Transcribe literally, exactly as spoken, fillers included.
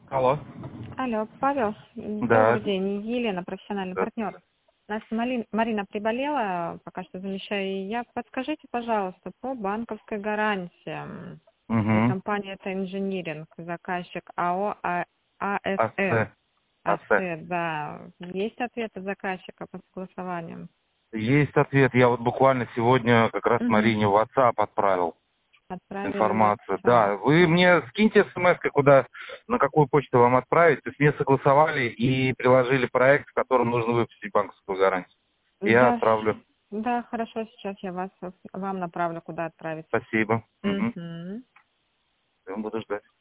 Алло. Алло, Павел, Да. добрый день, Елена, профессиональный Да. партнер. У нас Мали- Марина приболела, пока что замещаю я. Подскажите, пожалуйста, по банковской гарантии. Угу. Компания это инжиниринг, заказчик АО А- АСЭ. АС. АС. АСЭ, да. Есть ответ от заказчика по согласованиям? Есть ответ. Я вот буквально сегодня как раз Угу. Марине в WhatsApp отправил Отправили в информацию. WhatsApp. Да, вы мне скиньте смс, куда, на какую почту вам отправить. То есть мне согласовали и приложили проект, в котором нужно выпустить банковскую гарантию. Я Да, отправлю. да, хорошо, сейчас я вас вам направлю, куда отправить. Спасибо. Угу. Угу. Буду ждать.